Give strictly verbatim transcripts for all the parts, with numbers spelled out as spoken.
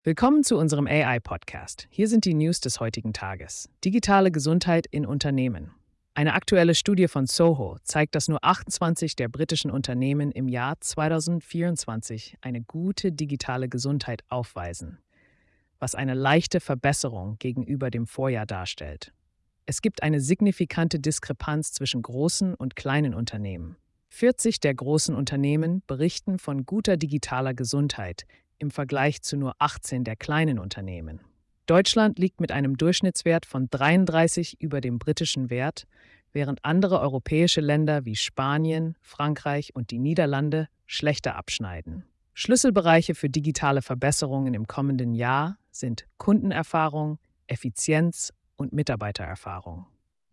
Willkommen zu unserem A I-Podcast. Hier sind die News des heutigen Tages. Digitale Gesundheit in Unternehmen. Eine aktuelle Studie von Soho zeigt, dass nur achtundzwanzig der britischen Unternehmen im Jahr zweitausendvierundzwanzig eine gute digitale Gesundheit aufweisen, was eine leichte Verbesserung gegenüber dem Vorjahr darstellt. Es gibt eine signifikante Diskrepanz zwischen großen und kleinen Unternehmen. vierzig der großen Unternehmen berichten von guter digitaler Gesundheit im Vergleich zu nur achtzehn der kleinen Unternehmen. Deutschland liegt mit einem Durchschnittswert von dreiunddreißig über dem britischen Wert, während andere europäische Länder wie Spanien, Frankreich und die Niederlande schlechter abschneiden. Schlüsselbereiche für digitale Verbesserungen im kommenden Jahr sind Kundenerfahrung, Effizienz und Mitarbeitererfahrung.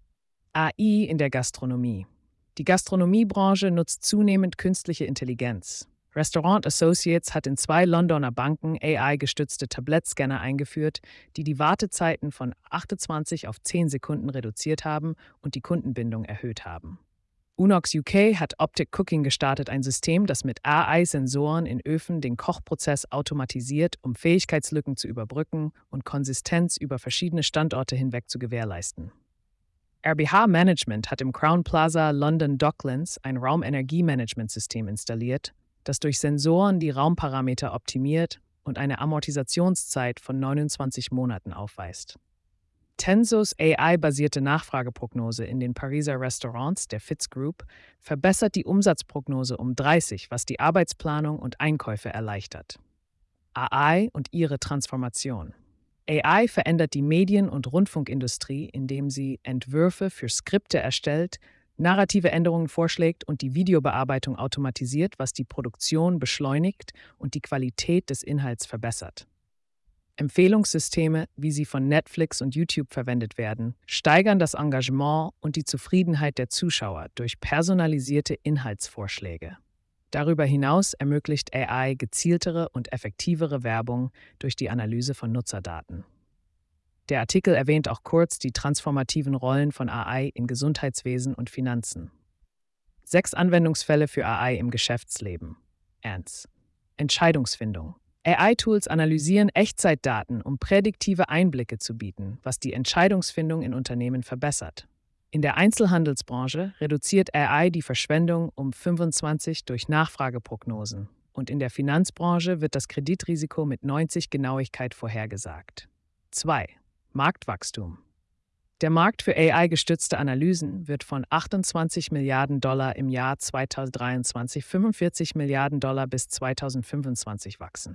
A I in der Gastronomie. Die Gastronomiebranche nutzt zunehmend künstliche Intelligenz. Restaurant Associates hat in zwei Londoner Banken A I-gestützte Tablettscanner eingeführt, die die Wartezeiten von achtundzwanzig auf zehn Sekunden reduziert haben und die Kundenbindung erhöht haben. Unox U K hat Optic Cooking gestartet, ein System, das mit A I-Sensoren in Öfen den Kochprozess automatisiert, um Fähigkeitslücken zu überbrücken und Konsistenz über verschiedene Standorte hinweg zu gewährleisten. R B H Management hat im Crown Plaza London Docklands ein Raumenergiemanagementsystem installiert, das durch Sensoren die Raumparameter optimiert und eine Amortisationszeit von neunundzwanzig Monaten aufweist. Tensos A I-basierte Nachfrageprognose in den Pariser Restaurants der Fitz Group verbessert die Umsatzprognose um dreißig, was die Arbeitsplanung und Einkäufe erleichtert. A I und ihre Transformation. A I verändert die Medien- und Rundfunkindustrie, indem sie Entwürfe für Skripte erstellt, narrative Änderungen vorschlägt und die Videobearbeitung automatisiert, was die Produktion beschleunigt und die Qualität des Inhalts verbessert. Empfehlungssysteme, wie sie von Netflix und YouTube verwendet werden, steigern das Engagement und die Zufriedenheit der Zuschauer durch personalisierte Inhaltsvorschläge. Darüber hinaus ermöglicht A I gezieltere und effektivere Werbung durch die Analyse von Nutzerdaten. Der Artikel erwähnt auch kurz die transformativen Rollen von A I in Gesundheitswesen und Finanzen. Sechs Anwendungsfälle für A I im Geschäftsleben. eins. Entscheidungsfindung. A I-Tools analysieren Echtzeitdaten, um prädiktive Einblicke zu bieten, was die Entscheidungsfindung in Unternehmen verbessert. In der Einzelhandelsbranche reduziert A I die Verschwendung um fünfundzwanzig durch Nachfrageprognosen und in der Finanzbranche wird das Kreditrisiko mit neunzig Genauigkeit vorhergesagt. zwei. Marktwachstum. Der Markt für A I-gestützte Analysen wird von achtundzwanzig Milliarden Dollar im Jahr zweitausenddreiundzwanzig fünfundvierzig Milliarden Dollar bis zweitausendfünfundzwanzig wachsen.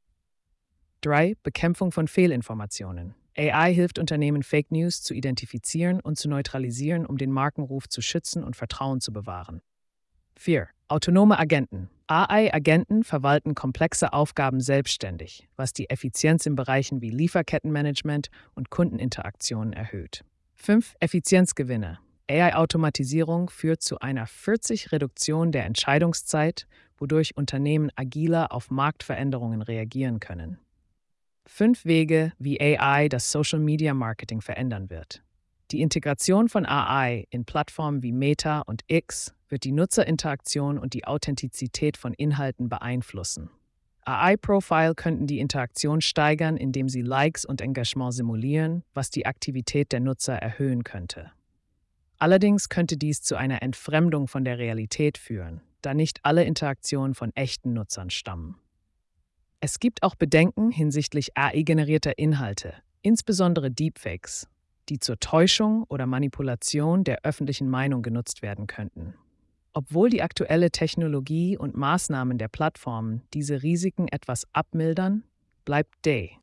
drei. Bekämpfung von Fehlinformationen. A I hilft Unternehmen, Fake News zu identifizieren und zu neutralisieren, um den Markenruf zu schützen und Vertrauen zu bewahren. vier. Autonome Agenten. A I-Agenten verwalten komplexe Aufgaben selbstständig, was die Effizienz in Bereichen wie Lieferkettenmanagement und Kundeninteraktionen erhöht. fünf. Effizienzgewinne. A I-Automatisierung führt zu einer vierzig Reduktion der Entscheidungszeit, wodurch Unternehmen agiler auf Marktveränderungen reagieren können. Fünf Wege, wie A I das Social-Media-Marketing verändern wird. Die Integration von A I in Plattformen wie Meta und X wird die Nutzerinteraktion und die Authentizität von Inhalten beeinflussen. A I-Profile könnten die Interaktion steigern, indem sie Likes und Engagement simulieren, was die Aktivität der Nutzer erhöhen könnte. Allerdings könnte dies zu einer Entfremdung von der Realität führen, da nicht alle Interaktionen von echten Nutzern stammen. Es gibt auch Bedenken hinsichtlich A I-generierter Inhalte, insbesondere Deepfakes, die zur Täuschung oder Manipulation der öffentlichen Meinung genutzt werden könnten. Obwohl die aktuelle Technologie und Maßnahmen der Plattformen diese Risiken etwas abmildern, bleibt D